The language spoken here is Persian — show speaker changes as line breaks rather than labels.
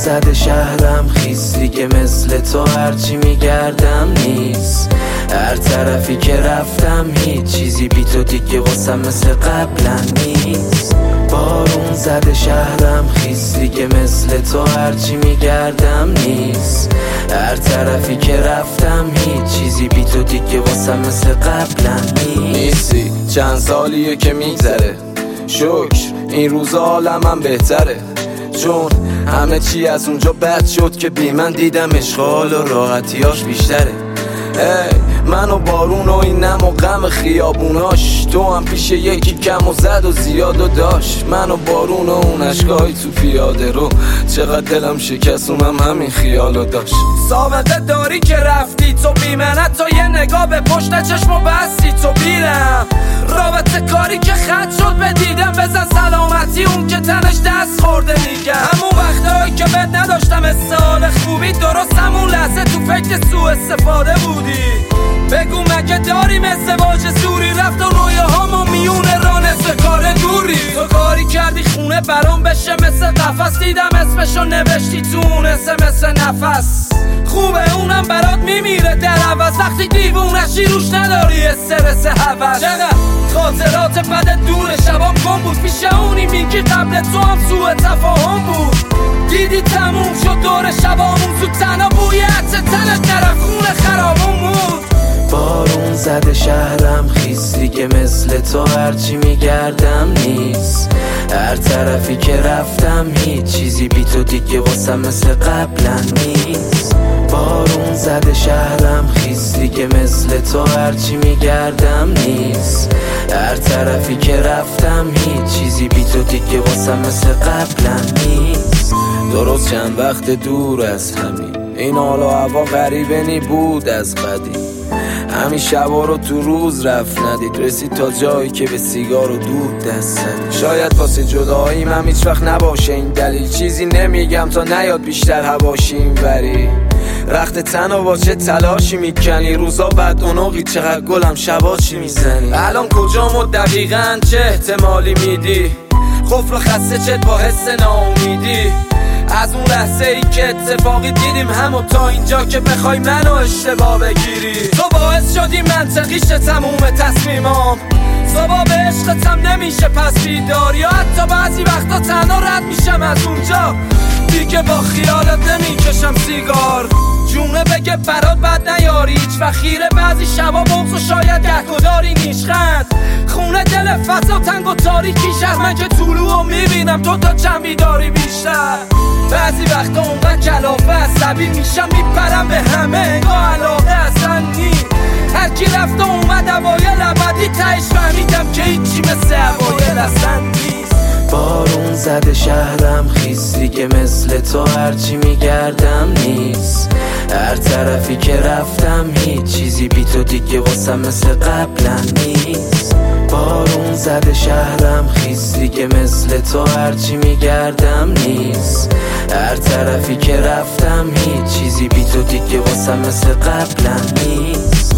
زده شهرم خیس دیگه مثل تو هرچی میگردم نیست. هر طرفی که رفتم هیچ چیزی بی تو دیگه واسم مثل قبلا نیست. بارون زده شهرم خیس دیگه مثل تو هرچی میگردم نیست. هر طرفی که رفتم هیچ چیزی بی تو دیگه واسم مثل قبلا
نیستی. چند سالیه که میگذره، شکر این روزا حالم بهتره، چون همه چی از اونجا بد شد که بی من دیدم اشغال و راحتیاش بیشتره. من و بارون و این نم و غم خیابوناش، تو هم پیش یکی کم و زد و زیاد و داشت. من و بارون و اون اشکایی تو پیاده رو، چقدر دلم شکست اونم همین خیالو داشت.
سابقه داری که رفتی تو بی منت، تو یه نگاه به پشت چشم و بستی تو بیرم. رابطه کاری که خط شد به دیدم، بزن سلامتی اون که تنش دست خورده دیگه. همون وقتایی که بد نداشتم استحال خوبی، درست همون لحظه تو فکر سوء استفاده بودی. بگو مگه داریم ازدواج زوری، رفت و رویاهامو میونه را نصف کار دوری. تو کاری کردی خونه برام بشه مثل قفس، دیدم اسمشو نوشتی تو اون SMS نفس. خوبه اونم برات میمیره در عوض، وقتی دیوونشی روش نداری استرس هوس. چقدر خاطرات بد دور شبام گم بود، پیش اونی میگی قبل تو هم سوء تفاهم بود. دیدی تموم شد دور شبامون، تو تنها بوی عطر تنت نرفت خون خرابون بود.
بارون زده شهرم خیس دیگه مثل تو هرچی میگردم نیست. هر طرفی که رفتم هیچ چیزی بی تو دیگه واسم مثل قبلا نیست. بارون زده شهرم خیس دیگه مثل تو هرچی میگردم نیست. هر طرفی که رفتم هیچ چیزی بی تو دیگه واسم مثل قبلا نیست.
درست چند وقت دور از همین، این حال و هوا غریبه نی بود از قدیم. همین شبا رو تو روز رفت ندید، رسید تا جایی که به سیگار و دود دست زد. شاید واسه جداییم هم هیچ وقت نباشه این دلیل، چیزی نمیگم تا نیاد بیشتر هواشیم. ولی رخت تن و با چه تلاشی میکنی، روزا بعد اونوقی چقدر گلم شبا چی میزنی. الان کجام و دقیقاً چه احتمالی میدی، خفر و خسته چت با حس ناامیدی. از اون لحظه ای که اتفاقی دیدیم همو تا اینجا که بخوای منو اشتباه بگیری. تو باعث شدی منطقیش تموم تصمیمام، صبح به عشقتم نمیشه پس بیدار، یا حتی بعضی وقتا تنها رد میشم از اونجا دیگه با خیالت نمیکشم سیگار. جونه بگه برات بد نیاری هیچ و خیره، بعضی شبا بغض و شاید گهگداری نیشخند. خونه دل فضا تنگ و تاریکی شهر، من که طلوع و میبینم تو تا چند بیداری بیشتر. بعضی وقتا اونقدر کلافه عصبی میشم میپرم به همه انگاه علاقه اصلا نی. هرکی رفت و اومد اوایل ابدی تهش فهمیدم که هیچی مثل اوایل اصلا نیست.
بارون زده شهرم خیس دیگه مثل تو هرچی میگردم نیست. هر طرفی که رفتم هیچ چیزی بی تو دیگه واسم مثل قبلا نیست. بارون زده شهرم خیس دیگه مثل تو هرچی میگردم نیست. هر طرفی که رفتم هیچ چیزی بی تو دیگه واسم مثل قبلا نیست.